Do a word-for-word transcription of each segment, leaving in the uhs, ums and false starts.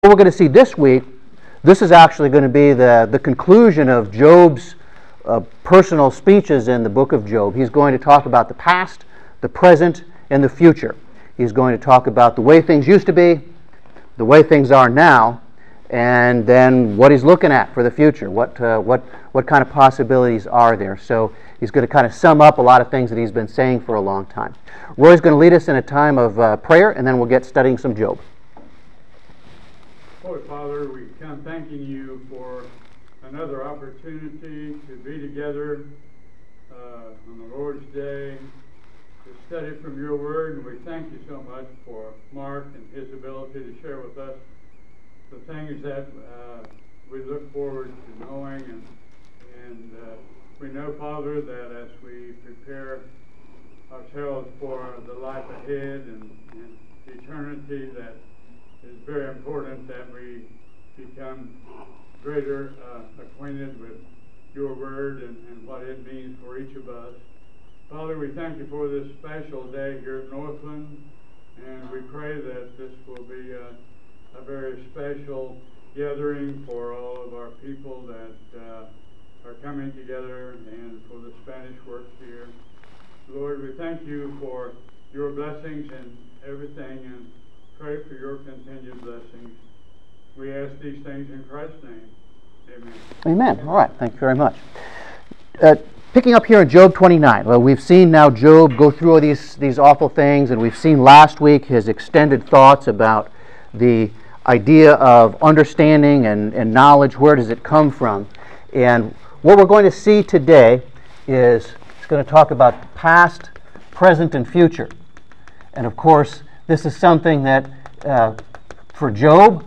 What we're going to see this week, this is actually going to be the, the conclusion of Job's uh, personal speeches in the book of Job. He's going to talk about the past, the present, and the future. He's going to talk about the way things used to be, the way things are now, and then what he's looking at for the future. What, uh, what, what kind of possibilities are there? So he's going to kind of sum up a lot of things that he's been saying for a long time. Roy's going to lead us in a time of uh, prayer, and then we'll get studying some Job. Holy Father, we come thanking you for another opportunity to be together uh, on the Lord's Day to study from your word, and we thank you so much for Mark and his ability to share with us the things that uh, we look forward to knowing, and, and uh, we know, Father, that as we prepare ourselves for the life ahead and, and eternity, that it's very important that we become greater uh, acquainted with your word and, and what it means for each of us. Father, we thank you for this special day here at Northland, and we pray that this will be a, a very special gathering for all of our people that uh, are coming together and for the Spanish work here. Lord, we thank you for your blessings and everything, and pray for your continued blessings. We ask these things in Christ's name. Amen. Amen. All right. Thank you very much. Uh, picking up here in Job twenty-nine. Well, we've seen now Job go through all these, these awful things, and we've seen last week his extended thoughts about the idea of understanding and, and knowledge. Where does it come from? And what we're going to see today is it's going to talk about the past, present, and future. And of course, this is something that, uh, for Job,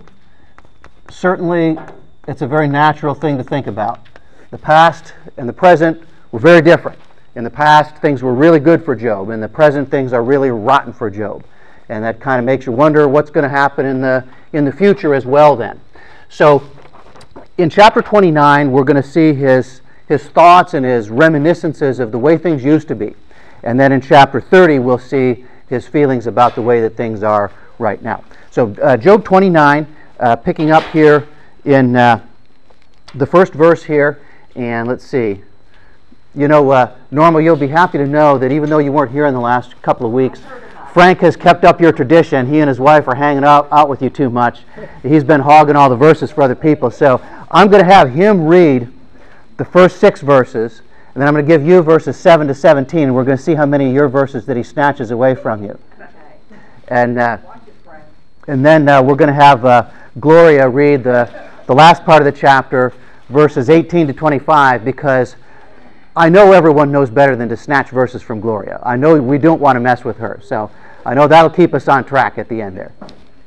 certainly it's a very natural thing to think about. The past and the present were very different. In the past, things were really good for Job. In the present, things are really rotten for Job. And that kind of makes you wonder what's going to happen in the, in the future as well then. So, in chapter twenty-nine, we're going to see his, his thoughts and his reminiscences of the way things used to be. And then in chapter thirty, we'll see his feelings about the way that things are right now. So uh, Job twenty-nine, uh, picking up here in uh, the first verse here, and let's see. You know, uh, Norma, you'll be happy to know that even though you weren't here in the last couple of weeks, Frank has kept up your tradition. He and his wife are hanging out, out with you too much. He's been hogging all the verses for other people. So I'm going to have him read the first six verses, and then I'm going to give you verses seven to seventeen, and we're going to see how many of your verses that he snatches away from you. And uh, and then uh, we're going to have uh, Gloria read the, the last part of the chapter, verses eighteen to twenty-five, because I know everyone knows better than to snatch verses from Gloria. I know we don't want to mess with her, so I know that'll keep us on track at the end there.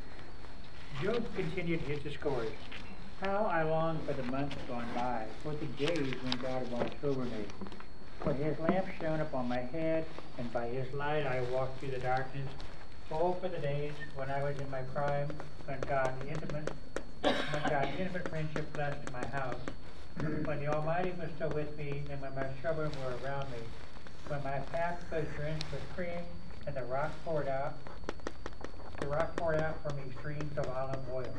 Job continued his discourse. How I long for the months gone by, for the days when God watched over me. For his lamp shone upon my head, and by his light I walked through the darkness. Oh, for the days when I was in my prime, when God intimate, when God's intimate friendship blessed my house, when the Almighty was still with me, and when my children were around me, when my path was drenched with cream, and the rock poured out, the rock poured out for me streams of olive oil.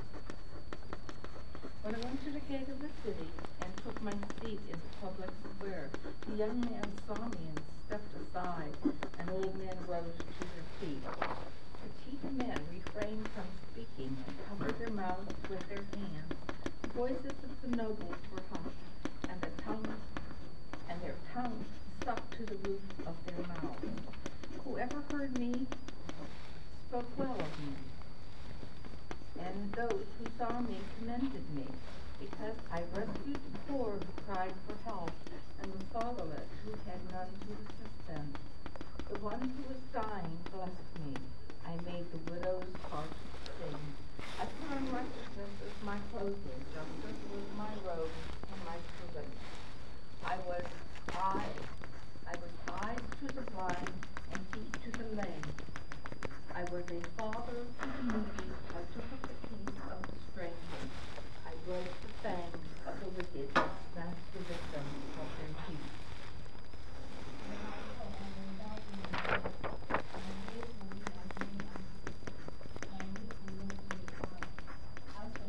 When I went to the gate of the city and took my seat in the public square, the young man saw me and stepped aside, and old men rose to their feet. The chief men refrained from speaking and covered their mouths with their hands. The voices of the nobles were hushed, and the tongues and their tongues stuck to the roof of their mouths. Whoever heard me spoke well of me. And those who saw me commended me, because I rescued the poor who cried for help, and the fatherless who had none to assist them. The one who was dying blessed me. I made the widow's heart sing. I put on righteousness as my clothing, justice was my robe and my turban. I was eyes, I was eyes to the blind and feet to the lame. I was a father to the needy. I took up the peace of the stranger. I broke the fangs of the wicked, snatched the victim of their teeth. I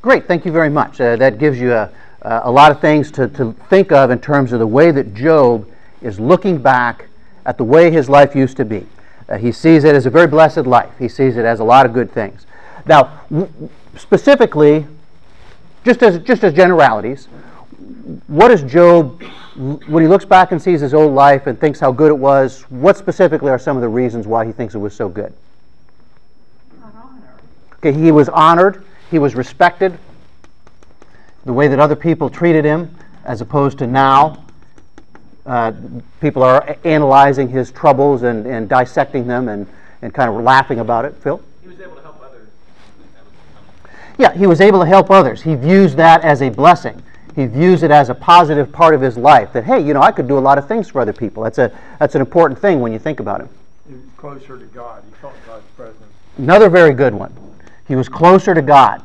Great, thank you very much. Uh, that gives you a, a lot of things to, to think of in terms of the way that Job is looking back at the way his life used to be. Uh, he sees it as a very blessed life. He sees it as a lot of good things. Now, w- specifically, just as just as generalities, what is Job, when he looks back and sees his old life and thinks how good it was, what specifically are some of the reasons why he thinks it was so good? Honor. Okay, he was honored, he was respected, the way that other people treated him, as opposed to now. Uh, people are analyzing his troubles and, and dissecting them and, and kind of laughing about it. Phil? He was able to help others. Yeah, he was able to help others. He views that as a blessing. He views it as a positive part of his life, that, hey, you know, I could do a lot of things for other people. That's a that's an important thing when you think about him. He was closer to God. He felt God's presence. Another very good one. He was closer to God.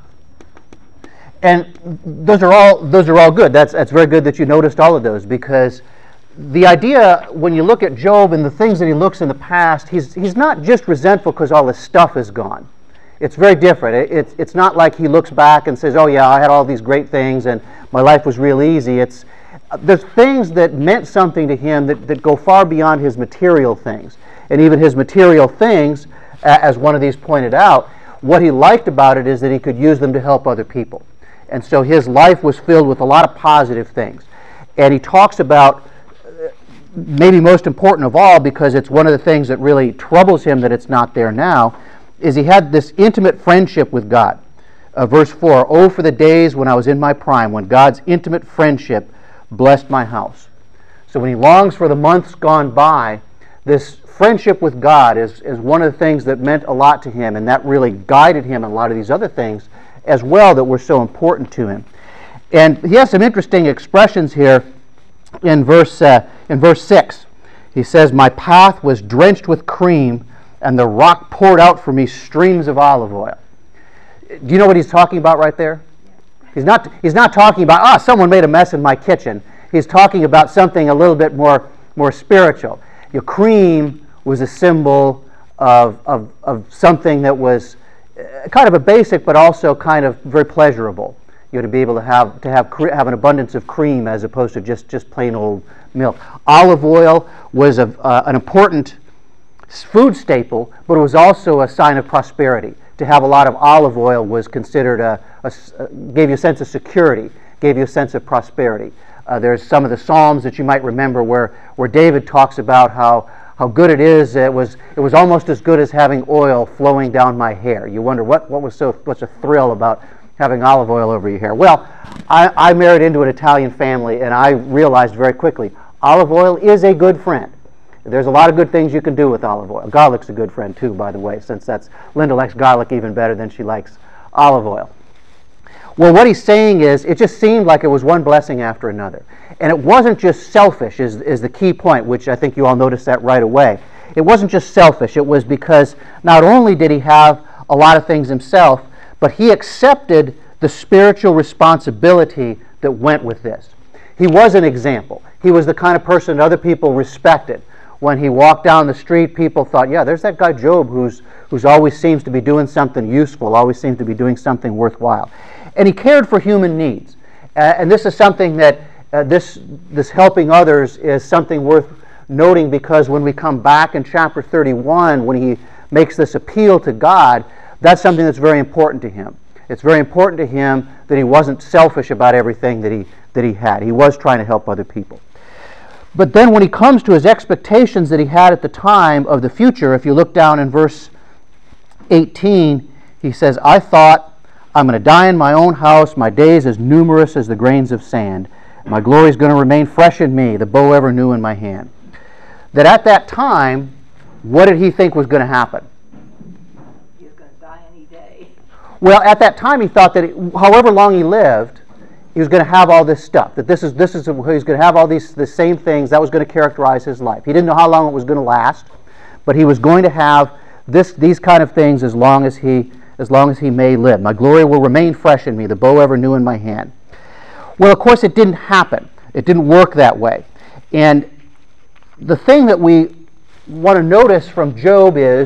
And those are all those are all good. That's that's very good that you noticed all of those, because the idea, when you look at Job and the things that he looks in the past, he's he's not just resentful because all his stuff is gone. It's very different. It, it's it's not like he looks back and says, oh yeah, I had all these great things and my life was real easy. It's there's things that meant something to him that, that go far beyond his material things. And even his material things, as one of these pointed out, what he liked about it is that he could use them to help other people. And so his life was filled with a lot of positive things. And he talks about, maybe most important of all, because it's one of the things that really troubles him that it's not there now, is he had this intimate friendship with God. Uh, verse four, oh, for the days when I was in my prime, when God's intimate friendship blessed my house. So when he longs for the months gone by, this friendship with God is, is one of the things that meant a lot to him, and that really guided him in a lot of these other things as well that were so important to him. And he has some interesting expressions here in verse, uh, in verse six. He says, my path was drenched with cream, and the rock poured out for me streams of olive oil. Do you know what he's talking about right there? He's not, he's not talking about, ah, someone made a mess in my kitchen. He's talking about something a little bit more, more spiritual. Your cream was a symbol of, of, of something that was kind of a basic, but also kind of very pleasurable. You know, to be able to have to have have an abundance of cream as opposed to just, just plain old milk. Olive oil was a, uh, an important food staple, but it was also a sign of prosperity. To have a lot of olive oil was considered a, a, a gave you a sense of security, gave you a sense of prosperity. Uh, there's some of the Psalms that you might remember where, where David talks about how, how good it is. It was it was almost as good as having oil flowing down my hair. You wonder what, what was so what's a thrill about having olive oil over your hair. Well, I, I married into an Italian family, and I realized very quickly olive oil is a good friend. There's a lot of good things you can do with olive oil. Garlic's a good friend too, by the way, since that's Linda likes garlic even better than she likes olive oil. Well, what he's saying is, it just seemed like it was one blessing after another. And it wasn't just selfish, is, is the key point, which I think you all noticed that right away. It wasn't just selfish. It was because not only did he have a lot of things himself, but he accepted the spiritual responsibility that went with this. He was an example. He was the kind of person that other people respected. When he walked down the street, people thought, yeah, there's that guy Job who's, who's always seems to be doing something useful, always seems to be doing something worthwhile. And he cared for human needs. Uh, and this is something that, uh, this, this helping others is something worth noting, because when we come back in chapter thirty-one, when he makes this appeal to God, that's something that's very important to him. It's very important to him that he wasn't selfish about everything that he, that he had. He was trying to help other people. But then when he comes to his expectations that he had at the time of the future, if you look down in verse eighteen, he says, I thought, I'm going to die in my own house, my days as numerous as the grains of sand. My glory is going to remain fresh in me, the bow ever new in my hand. That at that time, what did he think was going to happen? He was going to die any day. Well, at that time he thought that it, however long he lived, he was going to have all this stuff. That this is this is he was going to have all these the same things that was going to characterize his life. He didn't know how long it was going to last, but he was going to have this these kind of things as long as he as long as he may live. My glory will remain fresh in me, the bow ever new in my hand. Well, of course, it didn't happen. It didn't work that way. And the thing that we want to notice from Job is,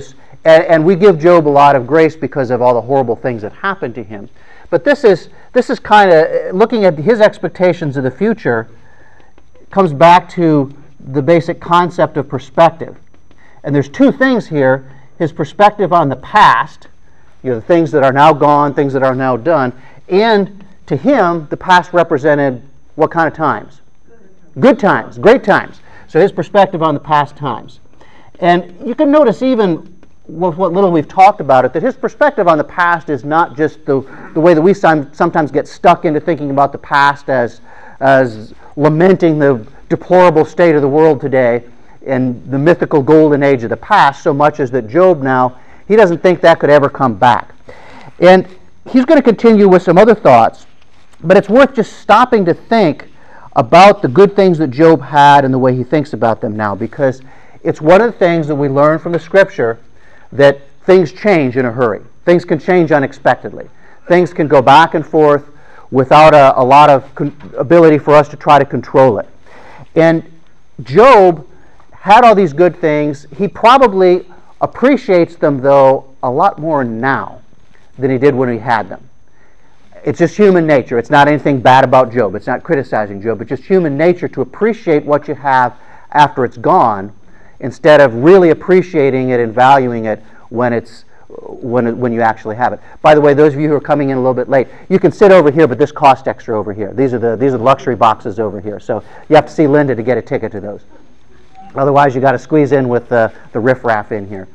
And, and we give Job a lot of grace because of all the horrible things that happened to him. But this is this is kind of, looking at his expectations of the future, comes back to the basic concept of perspective. And there's two things here: his perspective on the past, you know, the things that are now gone, things that are now done, and to him, the past represented what kind of times? Good times, great times. So his perspective on the past times. And you can notice, even with what little we've talked about it, that his perspective on the past is not just the, the way that we some, sometimes get stuck into thinking about the past as, as lamenting the deplorable state of the world today and the mythical golden age of the past, so much as that Job now, he doesn't think that could ever come back. And he's going to continue with some other thoughts, but it's worth just stopping to think about the good things that Job had and the way he thinks about them now, because it's one of the things that we learn from the Scripture, that things change in a hurry. Things can change unexpectedly. Things can go back and forth without a, a lot of con- ability for us to try to control it. And Job had all these good things. He probably appreciates them, though, a lot more now than he did when he had them. It's just human nature. It's not anything bad about Job. It's not criticizing Job. It's just human nature to appreciate what you have after it's gone, instead of really appreciating it and valuing it when it's when it, when you actually have it. By the way, those of you who are coming in a little bit late, you can sit over here, but this costs extra over here. These are the these are the luxury boxes over here. So you have to see Linda to get a ticket to those. Otherwise, you got to squeeze in with the the riffraff in here.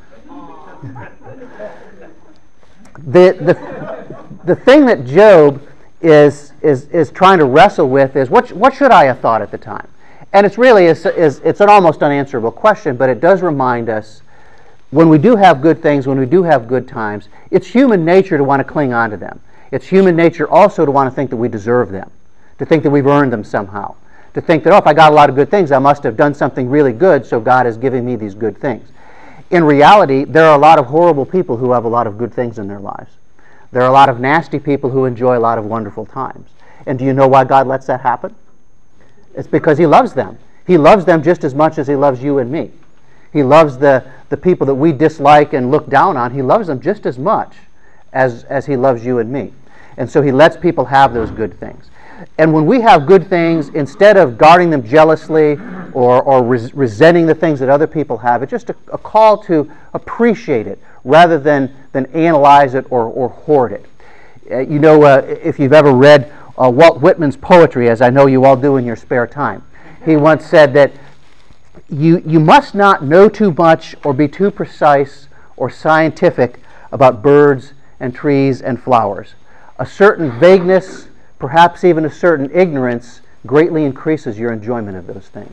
the the the thing that Job is is is trying to wrestle with is what what should I have thought at the time? And it's really is, is it's an almost unanswerable question, but it does remind us, when we do have good things, when we do have good times, it's human nature to want to cling on to them. It's human nature also to want to think that we deserve them, to think that we've earned them somehow, to think that, oh, if I got a lot of good things, I must have done something really good, so God is giving me these good things. In reality, there are a lot of horrible people who have a lot of good things in their lives. There are a lot of nasty people who enjoy a lot of wonderful times. And do you know why God lets that happen? It's because he loves them. He loves them just as much as he loves you and me. He loves the, the people that we dislike and look down on. He loves them just as much as, as he loves you and me. And so he lets people have those good things. And when we have good things, instead of guarding them jealously or, or res- resenting the things that other people have, it's just a, a call to appreciate it rather than, than analyze it or, or hoard it. Uh, you know, uh, if you've ever read uh, Walt Whitman's poetry, as I know you all do in your spare time, he once said that you, you must not know too much or be too precise or scientific about birds and trees and flowers. A certain vagueness, perhaps even a certain ignorance, greatly increases your enjoyment of those things.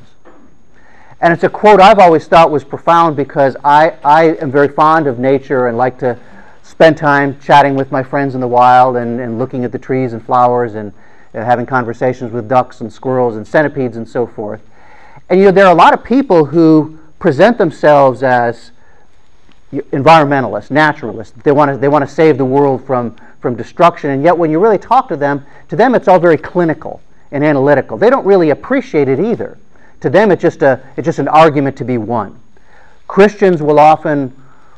And it's a quote I've always thought was profound, because I, I am very fond of nature and like to spend time chatting with my friends in the wild and, and looking at the trees and flowers and uh, having conversations with ducks and squirrels and centipedes and so forth. And you know, there are a lot of people who present themselves as environmentalists, naturalists. They want to they want to save the world from, from destruction, and yet when you really talk to them, to them it's all very clinical and analytical. They don't really appreciate it either. To them it's just a it's just an argument to be won. Christians will often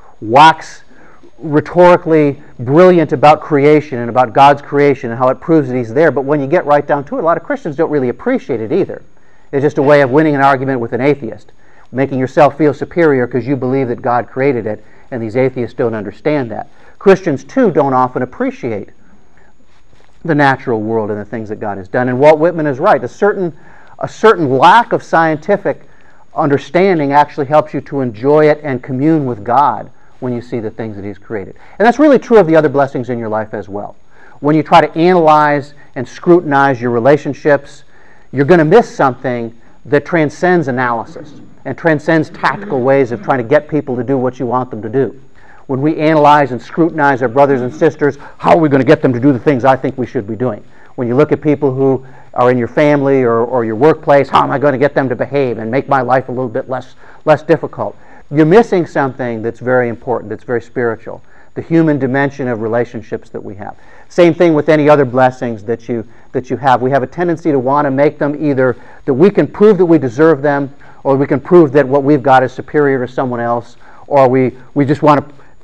wax rhetorically brilliant about creation and about God's creation and how it proves that he's there, but when you get right down to it, a lot of Christians don't really appreciate it either. It's just a way of winning an argument with an atheist, making yourself feel superior because you believe that God created it, and these atheists don't understand that. Christians, too, don't often appreciate the natural world and the things that God has done. And Walt Whitman is right. A certain, a certain lack of scientific understanding actually helps you to enjoy it and commune with God when you see the things that he's created. And that's really true of the other blessings in your life as well. When you try to analyze and scrutinize your relationships, you're going to miss something that transcends analysis and transcends tactical ways of trying to get people to do what you want them to do. When we analyze and scrutinize our brothers and sisters, how are we going to get them to do the things I think we should be doing? When you look at people who are in your family or, or your workplace, how am I going to get them to behave and make my life a little bit less, less difficult? You're missing something that's very important, that's very spiritual, the human dimension of relationships that we have. Same thing with any other blessings that you that you have. We have a tendency to want to make them either that we can prove that we deserve them, or we can prove that what we've got is superior to someone else, or we, we just want to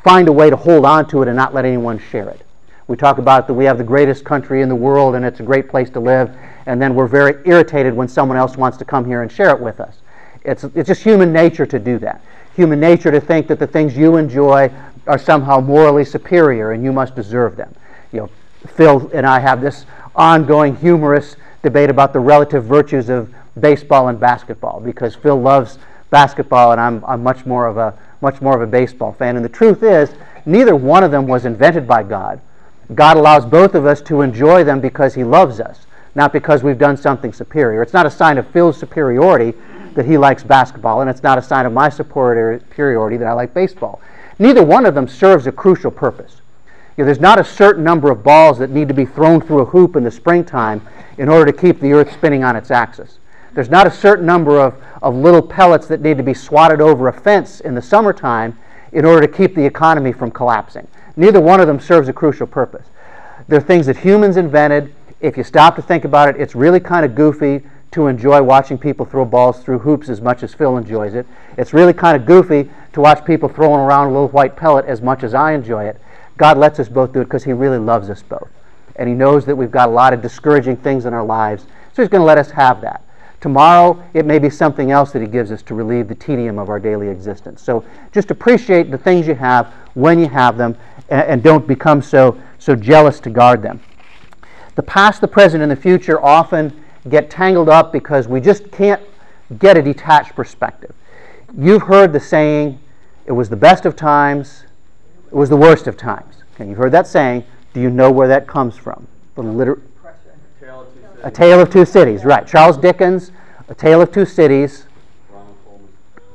find a way to hold on to it and not let anyone share it. We talk about that we have the greatest country in the world and it's a great place to live, and then we're very irritated when someone else wants to come here and share it with us. It's, it's just human nature to do that. Human nature to think that the things you enjoy are somehow morally superior and you must deserve them. You know, Phil and I have this ongoing humorous debate about the relative virtues of baseball and basketball, because Phil loves basketball and I'm, I'm much more of a much more of a baseball fan. And the truth is, neither one of them was invented by God. God allows both of us to enjoy them because He loves us, not because we've done something superior. It's not a sign of Phil's superiority that he likes basketball, and it's not a sign of my superiority that I like baseball. Neither one of them serves a crucial purpose. You know, there's not a certain number of balls that need to be thrown through a hoop in the springtime in order to keep the earth spinning on its axis. There's not a certain number of, of little pellets that need to be swatted over a fence in the summertime in order to keep the economy from collapsing. Neither one of them serves a crucial purpose. They're things that humans invented. If you stop to think about it, it's really kind of goofy to enjoy watching people throw balls through hoops as much as Phil enjoys it. It's really kind of goofy to watch people throwing around a little white pellet as much as I enjoy it. God lets us both do it because He really loves us both. And He knows that we've got a lot of discouraging things in our lives, so He's going to let us have that. Tomorrow, it may be something else that He gives us to relieve the tedium of our daily existence. So just appreciate the things you have when you have them, and, and don't become so, so jealous to guard them. The past, the present, and the future often get tangled up because we just can't get a detached perspective. You've heard the saying, it was the best of times, it was the worst of times. Okay, you've heard that saying. Do you know where that comes from? The liter- A Tale of Two Cities, right. Charles Dickens, A Tale of Two Cities. Ronald Colman.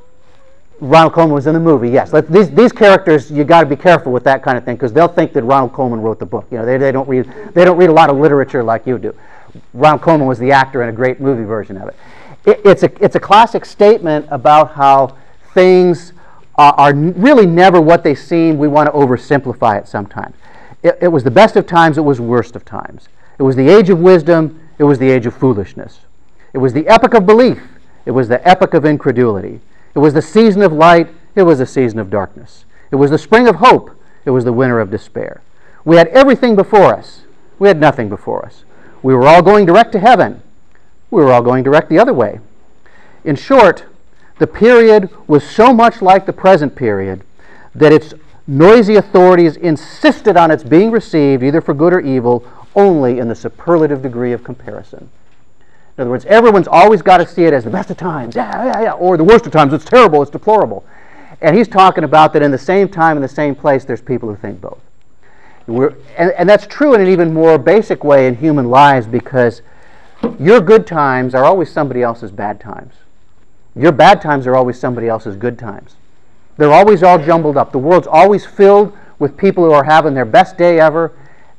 Ronald Colman was in the movie, yes. Let, these, these characters, you got to be careful with that kind of thing because they'll think that Ronald Colman wrote the book. You know, they, they don't read they don't read a lot of literature like you do. Ronald Colman was the actor in a great movie version of it. it it's a it's a classic statement about how things are, are really never what they seem. We want to oversimplify it sometimes. It, it was the best of times. It was worst of times. It was the age of wisdom. It was the age of foolishness. It was the epoch of belief. It was the epoch of incredulity. It was the season of light. It was the season of darkness. It was the spring of hope. It was the winter of despair. We had everything before us. We had nothing before us. We were all going direct to heaven. We were all going direct the other way. In short, the period was so much like the present period that its noisy authorities insisted on its being received, either for good or evil, only in the superlative degree of comparison. In other words, everyone's always got to see it as the best of times, yeah, yeah, yeah, or the worst of times, it's terrible, it's deplorable. And he's talking about that in the same time, in the same place, there's people who think both. We're, and, and that's true in an even more basic way in human lives, because your good times are always somebody else's bad times. Your bad times are always somebody else's good times. They're always all jumbled up. The world's always filled with people who are having their best day ever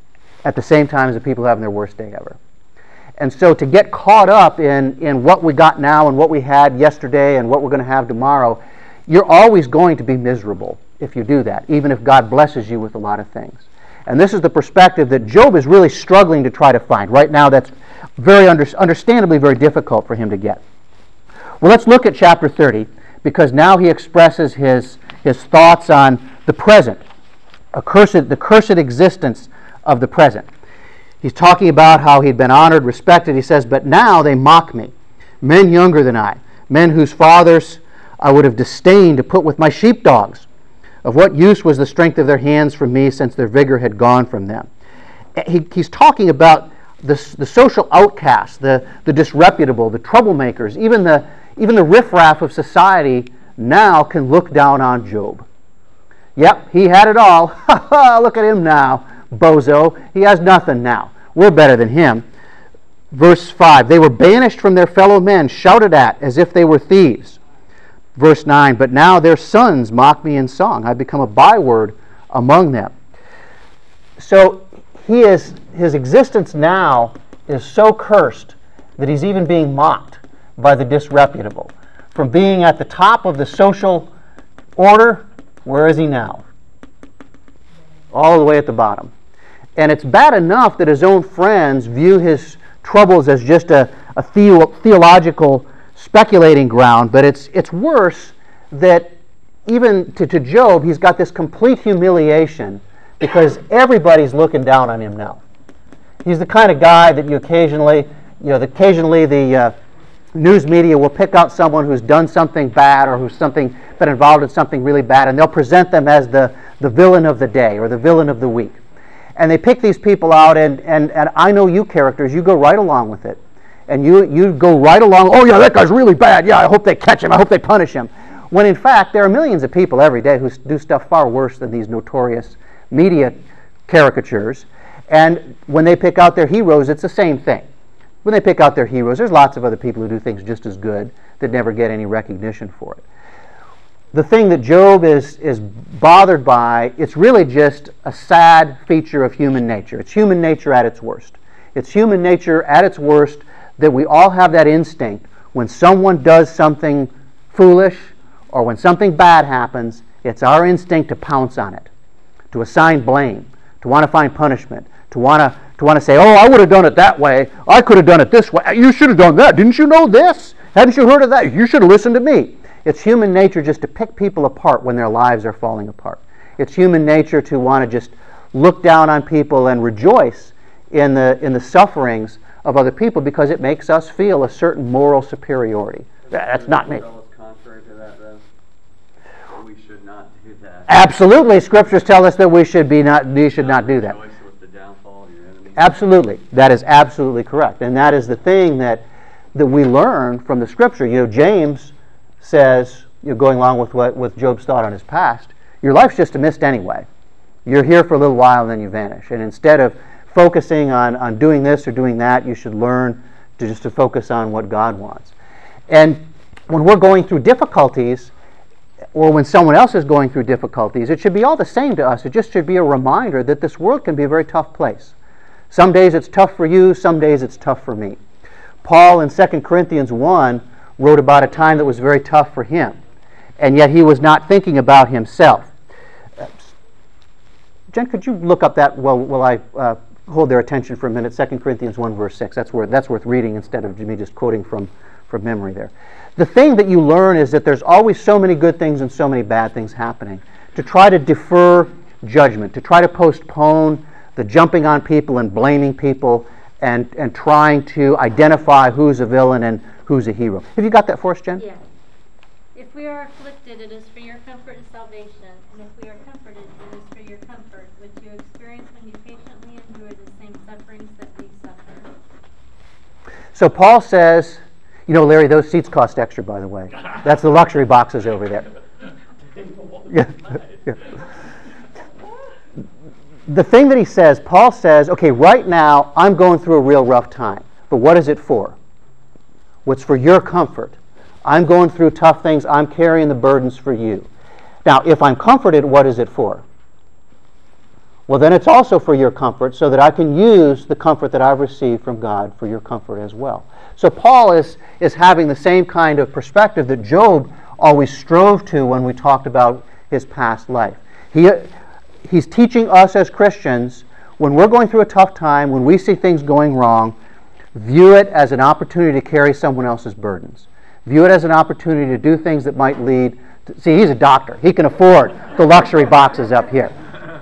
at the same time as the people who are having their worst day ever. And so to get caught up in, in what we got now and what we had yesterday and what we're going to have tomorrow, you're always going to be miserable if you do that, even if God blesses you with a lot of things. And this is the perspective that Job is really struggling to try to find. Right now, that's very under, understandably very difficult for him to get. Well, let's look at chapter thirty, because now he expresses his, his thoughts on the present, a cursed, the cursed existence of the present. He's talking about how he'd been honored, respected. He says, but now they mock me, men younger than I, men whose fathers I would have disdained to put with my sheepdogs. Of what use was the strength of their hands from me, since their vigor had gone from them? He, he's talking about the, the social outcasts, the, the disreputable, the troublemakers, even the, even the riffraff of society now can look down on Job. Yep, he had it all. Ha ha, look at him now, bozo. He has nothing now. We're better than him. Verse five, they were banished from their fellow men, shouted at as if they were thieves. Verse nine, but now their sons mock me in song. I've become a byword among them. So he is, his existence now is so cursed that he's even being mocked by the disreputable. From being at the top of the social order, where is he now? All the way at the bottom. And it's bad enough that his own friends view his troubles as just a, a theo- theological speculating ground, but it's it's worse that even to, to Job, he's got this complete humiliation because everybody's looking down on him now. He's the kind of guy that you occasionally, you know, occasionally the uh, news media will pick out someone who's done something bad or who's something been involved in something really bad, and they'll present them as the, the villain of the day or the villain of the week. And they pick these people out, and, and, and I know you characters, you go right along with it. And you, you go right along, oh yeah, that guy's really bad, yeah, I hope they catch him, I hope they punish him. When in fact, there are millions of people every day who do stuff far worse than these notorious media caricatures. And when they pick out their heroes, it's the same thing. When they pick out their heroes, there's lots of other people who do things just as good that never get any recognition for it. The thing that Job is, is bothered by, it's really just a sad feature of human nature. It's human nature at its worst. It's human nature at its worst that we all have that instinct when someone does something foolish or when something bad happens, it's our instinct to pounce on it, to assign blame, to want to find punishment, to want to to want to say, oh, I would have done it that way, I could have done it this way, you should have done that, didn't you know this? Hadn't you heard of that? You should have listened to me. It's human nature just to pick people apart when their lives are falling apart. It's human nature to want to just look down on people and rejoice in the in the sufferings of other people because it makes us feel a certain moral superiority. That's not me. Contrary to that, though, we should not do that. Absolutely, scriptures tell us that we should be not. We should not do that. Rejoice with the downfall of your enemy. Absolutely, that is absolutely correct, and that is the thing that that we learn from the scripture. You know, James says, you know, going along with what with Job's thought on his past, your life's just a mist anyway. You're here for a little while and then you vanish. And instead of focusing on, on doing this or doing that, you should learn to just to focus on what God wants. And when we're going through difficulties, or when someone else is going through difficulties, it should be all the same to us. It just should be a reminder that this world can be a very tough place. Some days it's tough for you, some days it's tough for me. Paul in Second Corinthians one wrote about a time that was very tough for him, and yet he was not thinking about himself. Jen, could you look up that while, while I uh, hold their attention for a minute? Second Corinthians one, verse six. That's worth, that's worth reading instead of me just quoting from, from memory there. The thing that you learn is that there's always so many good things and so many bad things happening. To try to defer judgment, to try to postpone the jumping on people and blaming people and, and trying to identify who's a villain and who's a hero. Have you got that for us, Jen? Yes. If we are afflicted, it is for your comfort and salvation. And if we are comforted, it is for your comfort, which you experience when you patiently endure the same sufferings that we suffer. So Paul says, you know, Larry, those seats cost extra, by the way. That's the luxury boxes over there. Yeah. Yeah. The thing that he says, Paul says, okay, right now I'm going through a real rough time. But what is it for? What's for your comfort? I'm going through tough things. I'm carrying the burdens for you. Now, if I'm comforted, what is it for? Well, then it's also for your comfort so that I can use the comfort that I've received from God for your comfort as well. So Paul is, is having the same kind of perspective that Job always strove to when we talked about his past life. He, he's teaching us as Christians, when we're going through a tough time, when we see things going wrong, view it as an opportunity to carry someone else's burdens. View it as an opportunity to do things that might lead to... See, he's a doctor. He can afford the luxury boxes up here.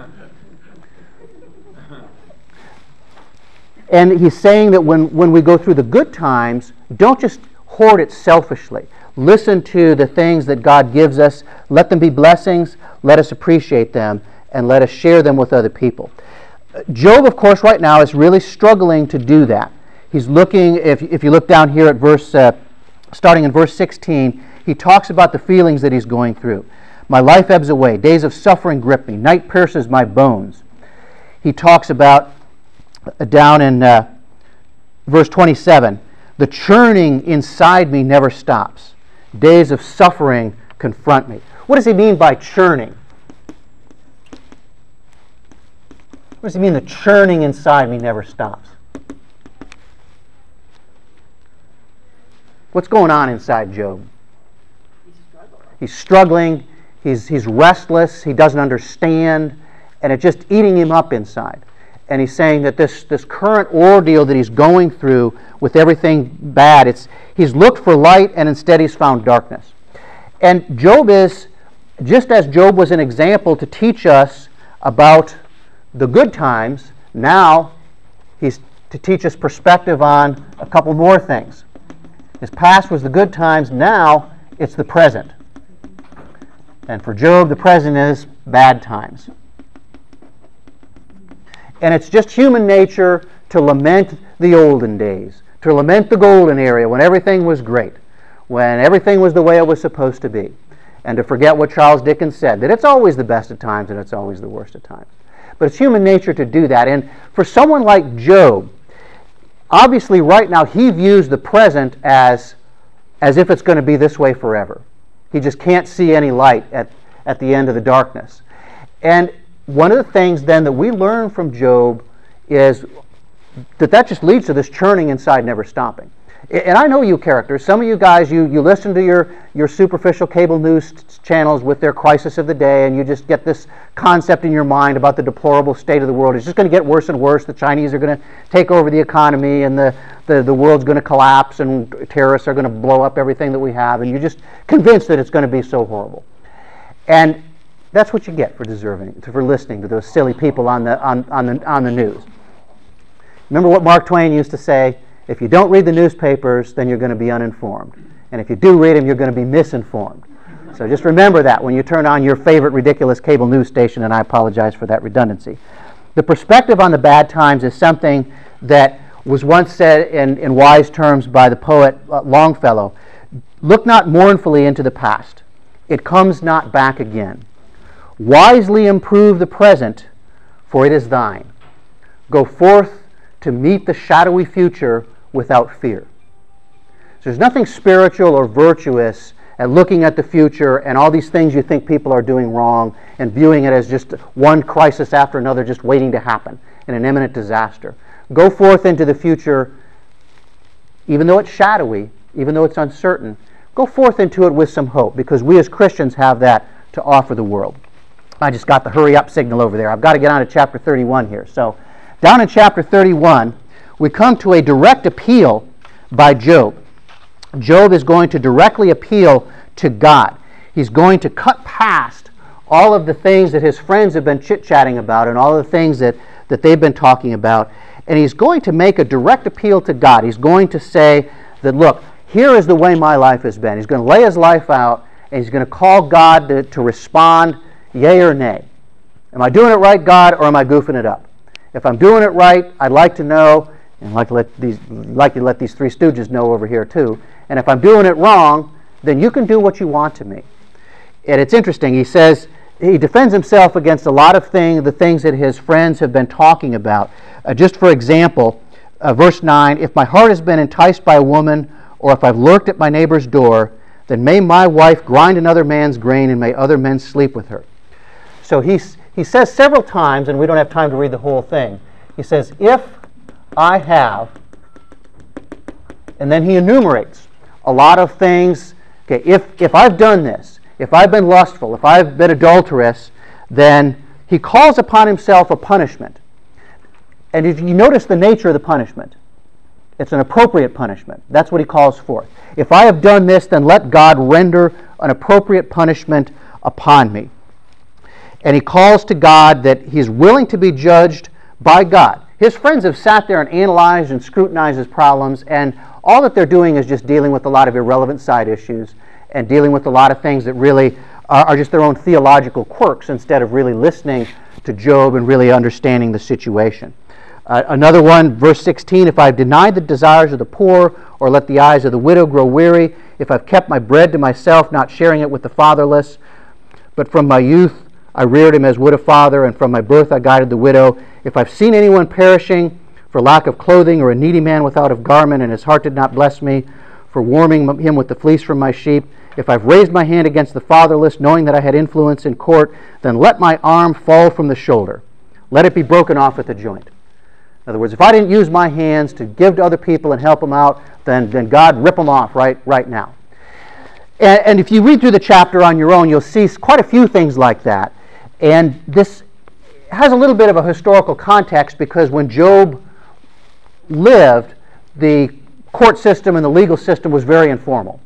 And he's saying that when, when we go through the good times, don't just hoard it selfishly. Listen to the things that God gives us. Let them be blessings. Let us appreciate them. And let us share them with other people. Job, of course, right now is really struggling to do that. He's looking, if, if you look down here at verse, uh, starting in verse sixteen, he talks about the feelings that he's going through. My life ebbs away. Days of suffering grip me. Night pierces my bones. He talks about, uh, down in uh, verse twenty-seven, the churning inside me never stops. Days of suffering confront me. What does he mean by churning? What does he mean the churning inside me never stops? What's going on inside Job? He's struggling. He's struggling. He's, he's restless. He doesn't understand. And it's just eating him up inside. And he's saying that this, this current ordeal that he's going through with everything bad, it's he's looked for light and instead he's found darkness. And Job is just as Job was an example to teach us about the good times, now he's to teach us perspective on a couple more things. His past was the good times, now it's the present. And for Job, the present is bad times. And it's just human nature to lament the olden days, to lament the golden era when everything was great, when everything was the way it was supposed to be, and to forget what Charles Dickens said, that it's always the best of times and it's always the worst of times. But it's human nature to do that. And for someone like Job, obviously right now he views the present as, as if it's going to be this way forever. He just can't see any light at, at the end of the darkness. And one of the things then that we learn from Job is that that just leads to this churning inside never stopping. And I know you characters. Some of you guys, you, you listen to your, your superficial cable news channels with their crisis of the day, and you just get this concept in your mind about the deplorable state of the world. It's just going to get worse and worse. The Chinese are going to take over the economy, and the, the, the world's going to collapse, and terrorists are going to blow up everything that we have, and you're just convinced that it's going to be so horrible. And that's what you get for deserving, for listening to those silly people on the, on, on the, on the news. Remember what Mark Twain used to say? If you don't read the newspapers, then you're going to be uninformed. And if you do read them, you're going to be misinformed. So just remember that when you turn on your favorite ridiculous cable news station, and I apologize for that redundancy. The perspective on the bad times is something that was once said in, in wise terms by the poet uh, Longfellow. Look not mournfully into the past. It comes not back again. Wisely improve the present, for it is thine. Go forth to meet the shadowy future without fear. So there's nothing spiritual or virtuous at looking at the future and all these things you think people are doing wrong and viewing it as just one crisis after another just waiting to happen and an imminent disaster. Go forth into the future, even though it's shadowy, even though it's uncertain, go forth into it with some hope, because we as Christians have that to offer the world. I just got the hurry up signal over there. I've got to get on to chapter thirty-one here. So down in chapter thirty-one, we come to a direct appeal by Job. Job is going to directly appeal to God. He's going to cut past all of the things that his friends have been chit-chatting about and all of the things that, that they've been talking about. And he's going to make a direct appeal to God. He's going to say that, look, here is the way my life has been. He's going to lay his life out, and he's going to call God to, to respond, yea or nay. Am I doing it right, God, or am I goofing it up? If I'm doing it right, I'd like to know, and I'd like to let these, like to let these three stooges know over here too. And if I'm doing it wrong, then you can do what you want to me. And it's interesting. He says he defends himself against a lot of things, the things that his friends have been talking about. Uh, just for example, uh, verse nine: if my heart has been enticed by a woman, or if I've lurked at my neighbor's door, then may my wife grind another man's grain, and may other men sleep with her. So he's, he says several times, and we don't have time to read the whole thing. He says, if I have, and then he enumerates a lot of things. Okay, if, if I've done this, if I've been lustful, if I've been adulterous, then he calls upon himself a punishment. And if you notice the nature of the punishment, it's an appropriate punishment. That's what he calls forth. If I have done this, then let God render an appropriate punishment upon me. And he calls to God that he's willing to be judged by God. His friends have sat there and analyzed and scrutinized his problems, and all that they're doing is just dealing with a lot of irrelevant side issues and dealing with a lot of things that really are, are just their own theological quirks instead of really listening to Job and really understanding the situation. Uh, another one, verse sixteen, if I've denied the desires of the poor or let the eyes of the widow grow weary, if I've kept my bread to myself, not sharing it with the fatherless, but from my youth I reared him as would a father, and from my birth I guided the widow. If I've seen anyone perishing for lack of clothing, or a needy man without a garment, and his heart did not bless me for warming him with the fleece from my sheep, if I've raised my hand against the fatherless, knowing that I had influence in court, then let my arm fall from the shoulder. Let it be broken off at the joint. In other words, if I didn't use my hands to give to other people and help them out, then, then God rip them off right, right now. And, and if you read through the chapter on your own, you'll see quite a few things like that. And this has a little bit of a historical context, because when Job lived, the court system and the legal system was very informal.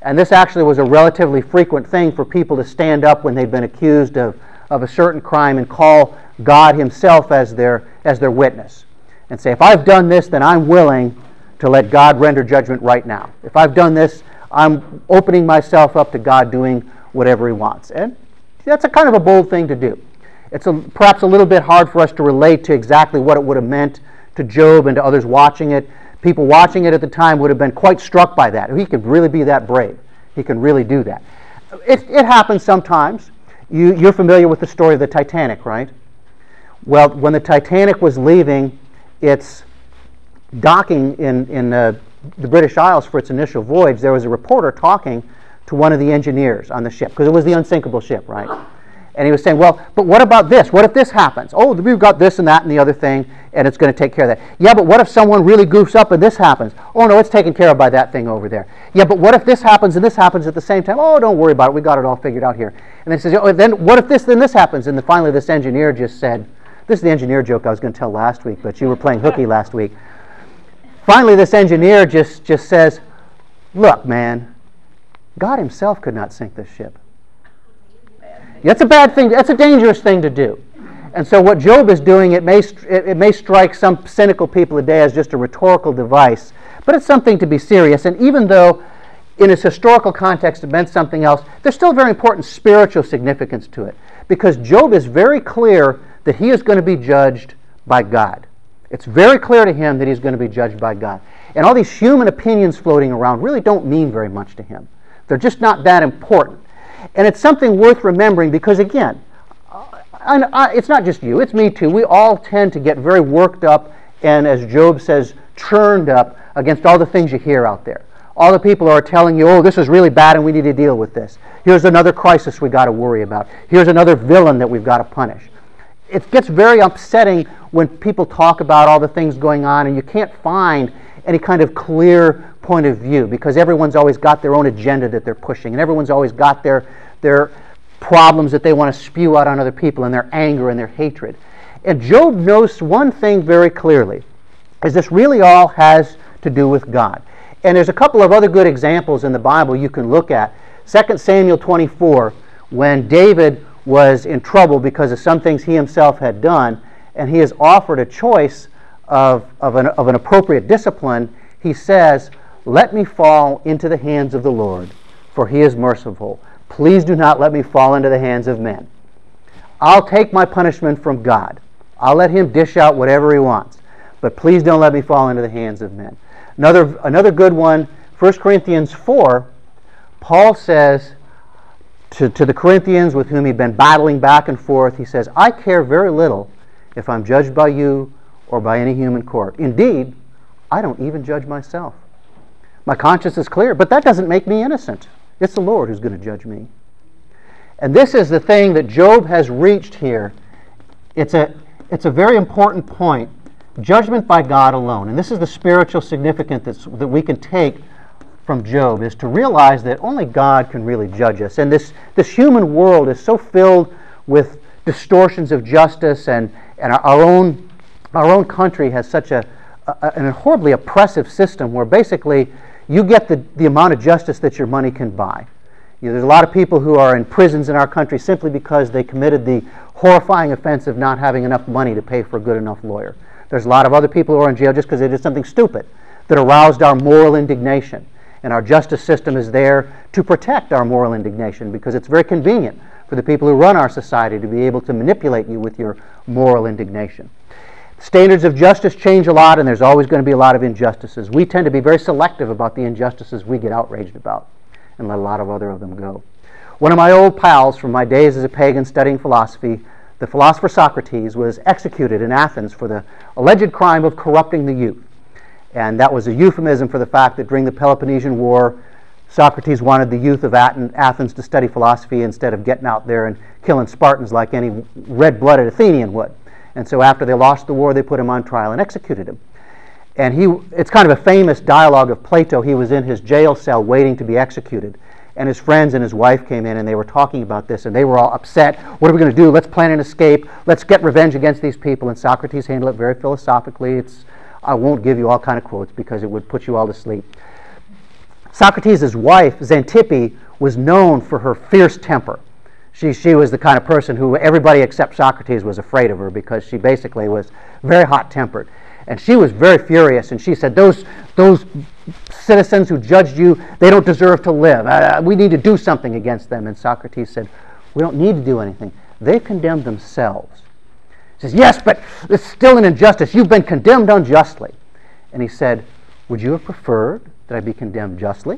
And this actually was a relatively frequent thing for people to stand up when they'd been accused of, of a certain crime and call God himself as their, as their witness. And say, if I've done this, then I'm willing to let God render judgment right now. If I've done this, I'm opening myself up to God doing whatever he wants. And that's a kind of a bold thing to do. It's a, perhaps a little bit hard for us to relate to exactly what it would have meant to Job and to others watching it. People watching it at the time would have been quite struck by that. He could really be that brave. He can really do that. It, it happens sometimes. You, you're familiar with the story of the Titanic, right? Well, when the Titanic was leaving its docking in, in uh, the British Isles for its initial voyage, there was a reporter talking to one of the engineers on the ship, because it was the unsinkable ship, right? And he was saying, well, but what about this? What if this happens? Oh, we've got this and that and the other thing, and it's going to take care of that. Yeah, but what if someone really goofs up and this happens? Oh, no, it's taken care of by that thing over there. Yeah, but what if this happens and this happens at the same time? Oh, don't worry about it. We got it all figured out here. And then he says, oh, then what if this, then this happens? And then finally this engineer just said, this is the engineer joke I was going to tell last week, but you were playing hooky last week. Finally, this engineer just, just says, look, man, God himself could not sink this ship. That's a bad thing. That's a dangerous thing to do. And so what Job is doing, it may, it, it may strike some cynical people today as just a rhetorical device, but it's something to be serious. And even though in its historical context it meant something else, there's still very important spiritual significance to it. Because Job is very clear that he is going to be judged by God. It's very clear to him that he's going to be judged by God. And all these human opinions floating around really don't mean very much to him. They're just not that important. And it's something worth remembering because, again, I, I, it's not just you, it's me too. We all tend to get very worked up and, as Job says, churned up against all the things you hear out there. All the people who are telling you, oh, this is really bad and we need to deal with this. Here's another crisis we got to worry about. Here's another villain that we've got to punish. It gets very upsetting when people talk about all the things going on and you can't find any kind of clear point of view because everyone's always got their own agenda that they're pushing and everyone's always got their, their problems that they want to spew out on other people and their anger and their hatred. And Job knows one thing very clearly, is this really all has to do with God. And there's a couple of other good examples in the Bible you can look at. Second Samuel twenty-four, when David was in trouble because of some things he himself had done, and he is offered a choice of, of, an, of an appropriate discipline, he says, let me fall into the hands of the Lord, for he is merciful. Please do not let me fall into the hands of men. I'll take my punishment from God. I'll let him dish out whatever he wants. But please don't let me fall into the hands of men. Another, another good one, First Corinthians four, Paul says to, to the Corinthians with whom he'd been battling back and forth, he says, I care very little if I'm judged by you or by any human court. Indeed, I don't even judge myself. My conscience is clear, but that doesn't make me innocent. It's the Lord who's going to judge me. And this is the thing that Job has reached here. It's a, it's a very important point. Judgment by God alone. And this is the spiritual significance that's, that we can take from Job, is to realize that only God can really judge us. And this, this human world is so filled with distortions of justice, and, and our, our, own, our own country has such a, a, an horribly oppressive system where basically you get the, the amount of justice that your money can buy. You know, there's a lot of people who are in prisons in our country simply because they committed the horrifying offense of not having enough money to pay for a good enough lawyer. There's a lot of other people who are in jail just because they did something stupid that aroused our moral indignation. And our justice system is there to protect our moral indignation because it's very convenient for the people who run our society to be able to manipulate you with your moral indignation. Standards of justice change a lot, and there's always going to be a lot of injustices. We tend to be very selective about the injustices we get outraged about and let a lot of other of them go. One of my old pals from my days as a pagan studying philosophy, the philosopher Socrates, was executed in Athens for the alleged crime of corrupting the youth. And that was a euphemism for the fact that during the Peloponnesian War, Socrates wanted the youth of Athens to study philosophy instead of getting out there and killing Spartans like any red-blooded Athenian would. And so after they lost the war, they put him on trial and executed him. And he, it's kind of a famous dialogue of Plato. He was in his jail cell waiting to be executed. And his friends and his wife came in and they were talking about this, and they were all upset. What are we going to do? Let's plan an escape. Let's get revenge against these people. And Socrates handled it very philosophically. It's, I won't give you all kind of quotes because it would put you all to sleep. Socrates' wife, Xanthippe, was known for her fierce temper. She, she was the kind of person who everybody except Socrates was afraid of her because she basically was very hot-tempered. And she was very furious, and she said, those, those citizens who judged you, they don't deserve to live. Uh, we need to do something against them. And Socrates said, we don't need to do anything. They condemned themselves. He says, yes, but it's still an injustice. You've been condemned unjustly. And he said, would you have preferred that I be condemned justly?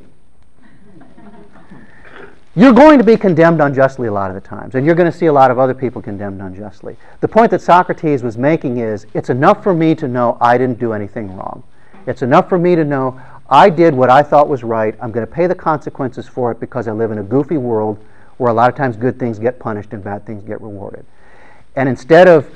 You're going to be condemned unjustly a lot of the times, and you're going to see a lot of other people condemned unjustly. The point that Socrates was making is, it's enough for me to know I didn't do anything wrong. It's enough for me to know I did what I thought was right. I'm going to pay the consequences for it because I live in a goofy world where a lot of times good things get punished and bad things get rewarded. And instead of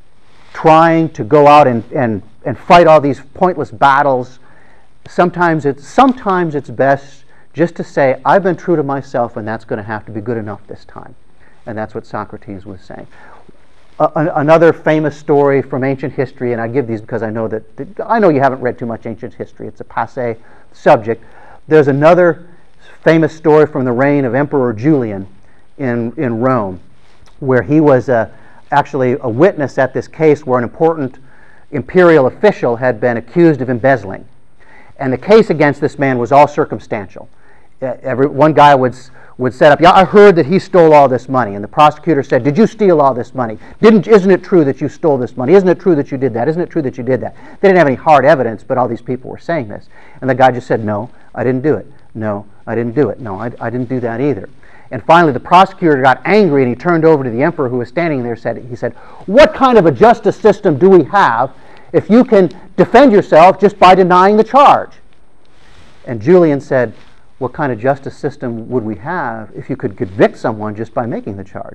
trying to go out and, and, and fight all these pointless battles, sometimes it's, sometimes it's best just to say, I've been true to myself, and that's going to have to be good enough this time. And that's what Socrates was saying. Uh, another famous story from ancient history, and I give these because I know that, that I know you haven't read too much ancient history. It's a passé subject. There's another famous story from the reign of Emperor Julian in, in Rome, where he was uh, actually a witness at this case where an important imperial official had been accused of embezzling. And the case against this man was all circumstantial. Every, one guy would, would set up, yeah, I heard that he stole all this money. And the prosecutor said, did you steal all this money? Didn't, isn't it true that you stole this money? Isn't it true that you did that? Isn't it true that you did that? They didn't have any hard evidence, but all these people were saying this. And the guy just said, no, I didn't do it. No, I didn't do it. No, I, I didn't do that either. And finally the prosecutor got angry, and he turned over to the emperor who was standing there. Said, he said, what kind of a justice system do we have if you can defend yourself just by denying the charge? And Julian said, what kind of justice system would we have if you could convict someone just by making the charge?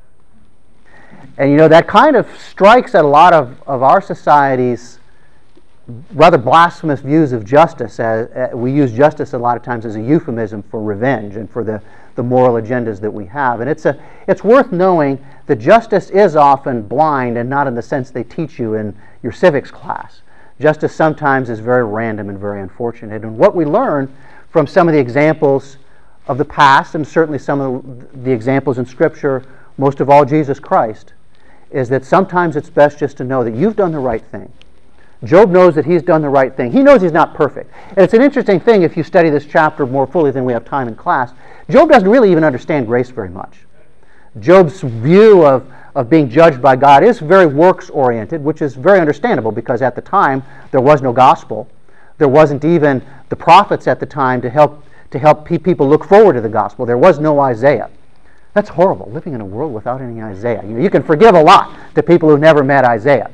And you know, that kind of strikes at a lot of, of our society's rather blasphemous views of justice. As, uh, we use justice a lot of times as a euphemism for revenge and for the, the moral agendas that we have. And it's, a, it's worth knowing that justice is often blind, and not in the sense they teach you in your civics class. Justice sometimes is very random and very unfortunate. And what we learn from some of the examples of the past, and certainly some of the examples in Scripture, most of all Jesus Christ, is that sometimes it's best just to know that you've done the right thing. Job knows that he's done the right thing. He knows he's not perfect. And it's an interesting thing if you study this chapter more fully than we have time in class. Job doesn't really even understand grace very much. Job's view of, of being judged by God is very works-oriented, which is very understandable because at the time there was no gospel. There wasn't even the prophets at the time to help to help people look forward to the gospel. There was no Isaiah. That's horrible, living in a world without any Isaiah. You know, you can forgive a lot to people who never met Isaiah.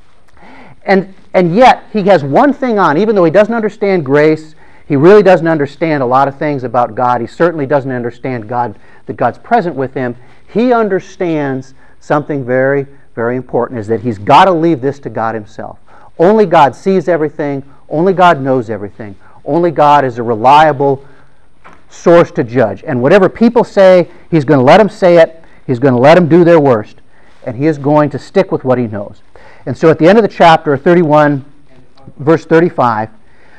And and yet he has one thing on, even though he doesn't understand grace, he really doesn't understand a lot of things about God. He certainly doesn't understand God, that God's present with him. He understands something very, very important, is that he's got to leave this to God himself. Only God sees everything. Only God knows everything. Only God is a reliable source to judge. And whatever people say, he's going to let them say it. He's going to let them do their worst. And he is going to stick with what he knows. And so at the end of the chapter, thirty-one, verse thirty-five,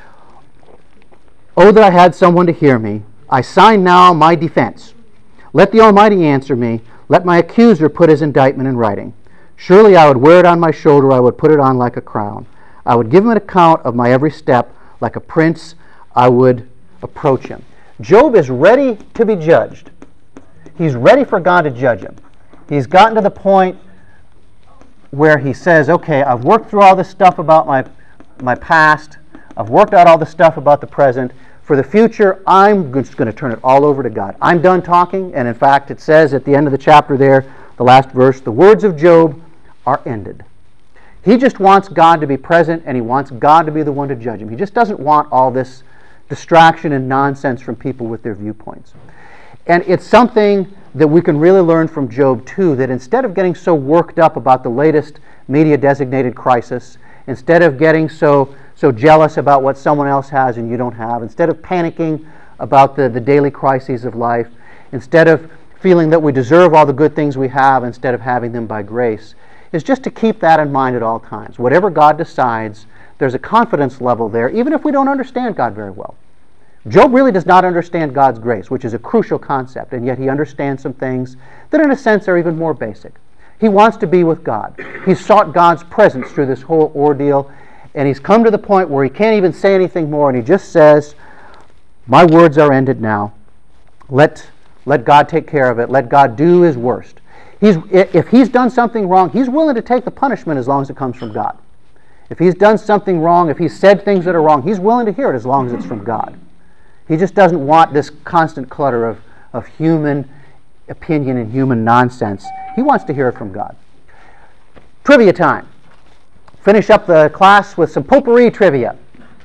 oh, that I had someone to hear me. I sign now my defense. Let the Almighty answer me. Let my accuser put his indictment in writing. Surely I would wear it on my shoulder. I would put it on like a crown. I would give him an account of my every step. Like a prince, I would approach him. Job is ready to be judged. He's ready for God to judge him. He's gotten to the point where he says, okay, I've worked through all this stuff about my, my past. I've worked out all the stuff about the present. For the future, I'm just going to turn it all over to God. I'm done talking, and in fact, it says at the end of the chapter there, the last verse, the words of Job are ended. He just wants God to be present, and he wants God to be the one to judge him. He just doesn't want all this distraction and nonsense from people with their viewpoints. And it's something that we can really learn from Job too, that instead of getting so worked up about the latest media-designated crisis, instead of getting so, so jealous about what someone else has and you don't have, instead of panicking about the, the daily crises of life, instead of feeling that we deserve all the good things we have instead of having them by grace, is just to keep that in mind at all times. Whatever God decides, there's a confidence level there, even if we don't understand God very well. Job really does not understand God's grace, which is a crucial concept, and yet he understands some things that in a sense are even more basic. He wants to be with God. He's sought God's presence through this whole ordeal, and he's come to the point where he can't even say anything more, and he just says, my words are ended now. Let, let God take care of it. Let God do his worst. He's, if he's done something wrong, he's willing to take the punishment as long as it comes from God. If he's done something wrong, if he's said things that are wrong, he's willing to hear it as long as it's from God. He just doesn't want this constant clutter of, of human opinion and human nonsense. He wants to hear it from God. Trivia time. Finish up the class with some potpourri trivia.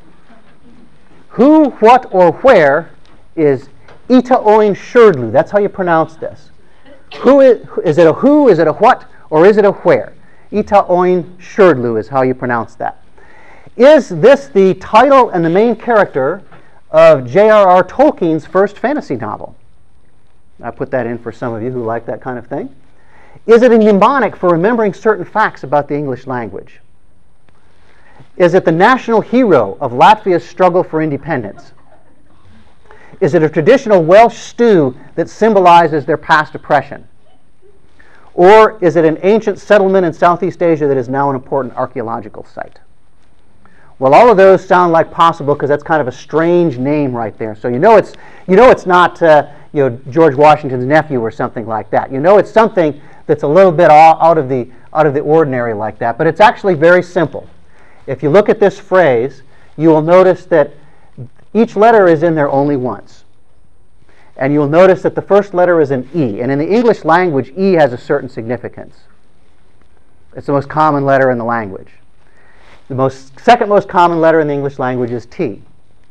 Who, what, or where is Ita Oin Shurdlu? That's how you pronounce this. Who is, is it a who, is it a what, or is it a where? Ita Oin Shurdlu is how you pronounce that. Is this the title and the main character of J R R Tolkien's first fantasy novel? I put that in for some of you who like that kind of thing. Is it a mnemonic for remembering certain facts about the English language? Is it the national hero of Latvia's struggle for independence? Is it a traditional Welsh stew that symbolizes their past oppression? Or is it an ancient settlement in Southeast Asia that is now an important archaeological site? Well, all of those sound like possible because that's kind of a strange name right there. So you know it's you know it's not uh, you know George Washington's nephew or something like that. You know it's something that's a little bit out of the out of the ordinary like that. But it's actually very simple. If you look at this phrase, you will notice that each letter is in there only once. And you'll notice that the first letter is an E. And in the English language, E has a certain significance. It's the most common letter in the language. The most, second most common letter in the English language is T.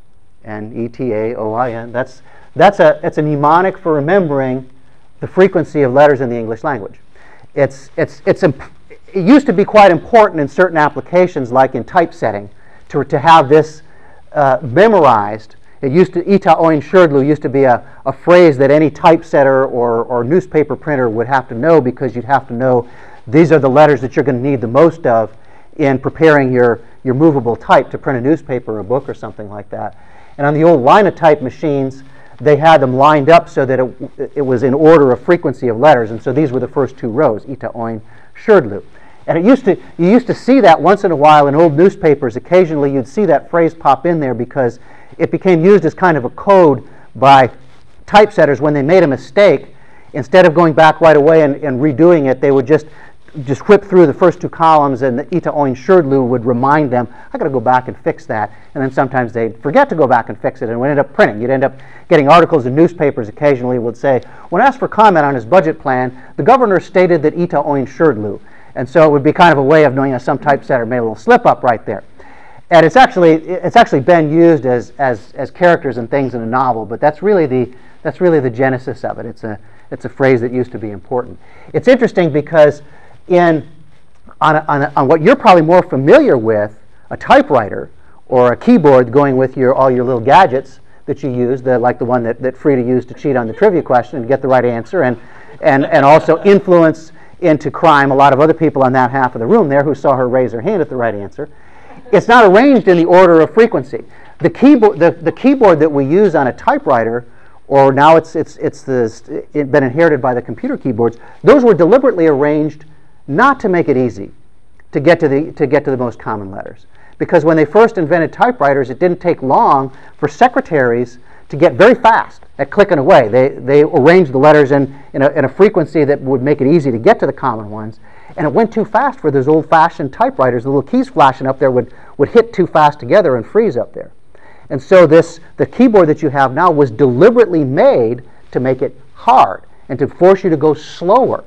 N E T A O I N. That's, that's a, it's a mnemonic for remembering the frequency of letters in the English language. It's, it's, it's, it used to be quite important in certain applications, like in typesetting, to, to have this uh, memorized. It used to, Ita Oin Shurdlu used to be a, a phrase that any typesetter or, or newspaper printer would have to know, because you'd have to know these are the letters that you're going to need the most of in preparing your, your movable type to print a newspaper or a book or something like that. And on the old linotype machines, they had them lined up so that it, it was in order of frequency of letters. And so these were the first two rows, Ita Oin Shurdlu. And it used to, you used to see that once in a while in old newspapers. Occasionally you'd see that phrase pop in there because it became used as kind of a code by typesetters when they made a mistake. Instead of going back right away and, and redoing it, they would just just whip through the first two columns, and the Ita Oin Shurdlu would remind them, I got to go back and fix that. And then sometimes they'd forget to go back and fix it and would end up printing. You'd end up getting articles in newspapers occasionally would say, when asked for comment on his budget plan, the governor stated that Ita Oin Shurdlu. And so it would be kind of a way of knowing, you know, some typesetter made a little slip up right there. And it's actually it's actually been used as as as characters and things in a novel, but that's really the that's really the genesis of it. It's a it's a phrase that used to be important. It's interesting because in on a, on, a, on what you're probably more familiar with, a typewriter or a keyboard going with your all your little gadgets that you use, the, like the one that, that Frida used to cheat on the trivia question and get the right answer, and and and also influence into crime a lot of other people on that half of the room there who saw her raise her hand at the right answer. It's not arranged in the order of frequency. The keyboard, the, the keyboard that we use on a typewriter, or now it's it's it's the, it been inherited by the computer keyboards. Those were deliberately arranged not to make it easy to get to the to get to the most common letters. Because when they first invented typewriters, it didn't take long for secretaries to get very fast at clicking away. They they arranged the letters in in a, in a frequency that would make it easy to get to the common ones. And it went too fast for those old-fashioned typewriters. The little keys flashing up there would, would hit too fast together and freeze up there. And so this the keyboard that you have now was deliberately made to make it hard and to force you to go slower.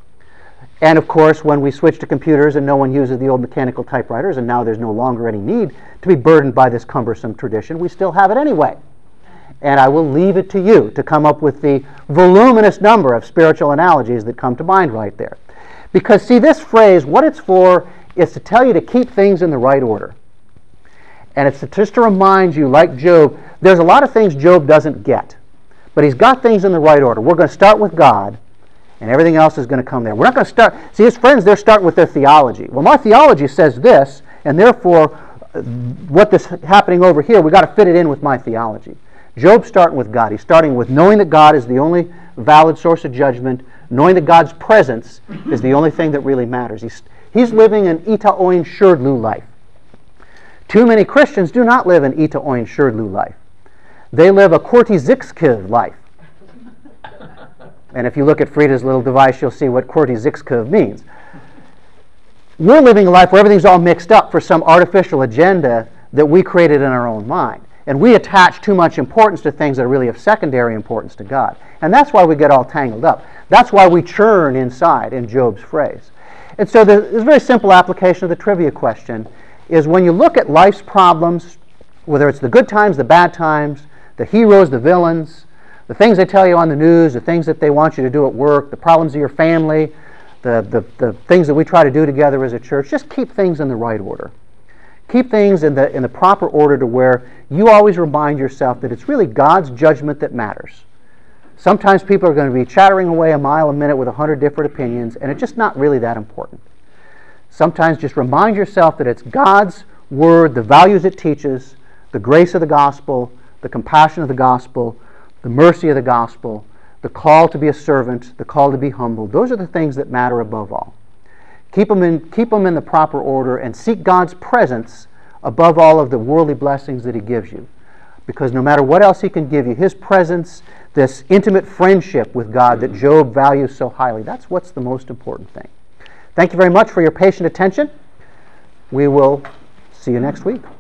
And of course, when we switch to computers and no one uses the old mechanical typewriters, and now there's no longer any need to be burdened by this cumbersome tradition, we still have it anyway. And I will leave it to you to come up with the voluminous number of spiritual analogies that come to mind right there. Because, see, this phrase, what it's for is to tell you to keep things in the right order. And it's to, just to remind you, like Job, there's a lot of things Job doesn't get. But he's got things in the right order. We're going to start with God, and everything else is going to come there. We're not going to start... See, his friends, they're starting with their theology. Well, my theology says this, and therefore, uh, what this happening over here, we've got to fit it in with my theology. Job's starting with God. He's starting with knowing that God is the only valid source of judgment, knowing that God's presence is the only thing that really matters. He's, he's living an ita oin shurdlu life. Too many Christians do not live an ita oin shurdlu life. They live a korti zikskiv life. And if you look at Frida's little device, you'll see what korti zikskiv means. We're living a life where everything's all mixed up for some artificial agenda that we created in our own mind. And we attach too much importance to things that are really of secondary importance to God. And that's why we get all tangled up. That's why we churn inside, in Job's phrase. And so there's a very simple application of the trivia question is when you look at life's problems, whether it's the good times, the bad times, the heroes, the villains, the things they tell you on the news, the things that they want you to do at work, the problems of your family, the, the, the things that we try to do together as a church, just keep things in the right order. Keep things in the, in the proper order to where you always remind yourself that it's really God's judgment that matters. Sometimes people are going to be chattering away a mile a minute with a hundred different opinions, and it's just not really that important. Sometimes just remind yourself that it's God's Word, the values it teaches, the grace of the gospel, the compassion of the gospel, the mercy of the gospel, the call to be a servant, the call to be humble. Those are the things that matter above all. Keep them in, keep them in the proper order and seek God's presence above all of the worldly blessings that He gives you. Because no matter what else He can give you, His presence, this intimate friendship with God that Job values so highly, that's what's the most important thing. Thank you very much for your patient attention. We will see you next week.